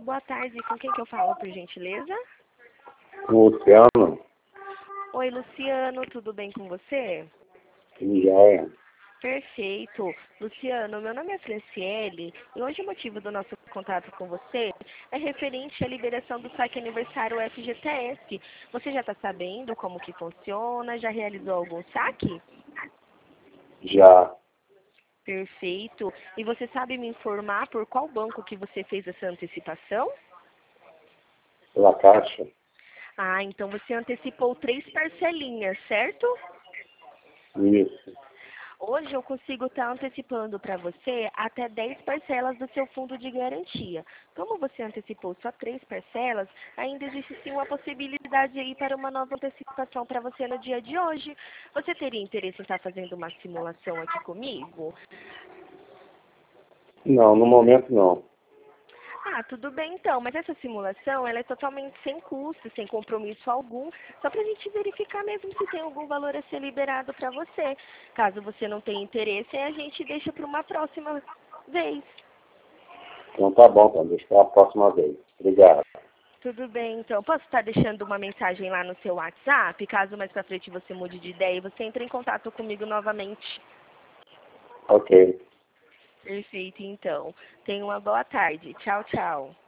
boa tarde. Com quem que eu falo, por gentileza? Luciano, Oi, Luciano, tudo bem com você? já Perfeito. Luciano, meu nome é Franciele e hoje o motivo do nosso contato com você é referente à liberação do saque aniversário FGTS. Você já está sabendo como que funciona? Já realizou algum saque? já Perfeito. E você sabe me informar por qual banco que você fez essa antecipação? pela Caixa. Ah, então você antecipou 3 parcelinhas, certo? Isso. Hoje eu consigo estar antecipando para você até 10 parcelas do seu fundo de garantia. Como você antecipou só 3 parcelas, ainda existe sim uma possibilidade aí para uma nova antecipação para você no dia de hoje. Você teria interesse em estar fazendo uma simulação aqui comigo? Não, no momento não. Ah, tudo bem então, mas essa simulação ela é totalmente sem custo, sem compromisso algum, só para a gente verificar mesmo se tem algum valor a ser liberado para você. Caso você não tenha interesse, a gente deixa para uma próxima vez. Então tá bom, então. Deixa para a próxima vez. Obrigado. Tudo bem, então. Posso estar deixando uma mensagem lá no seu WhatsApp? Caso mais pra frente você mude de ideia e você entre em contato comigo novamente. Ok. Perfeito, então. Tenha uma boa tarde. Tchau, tchau.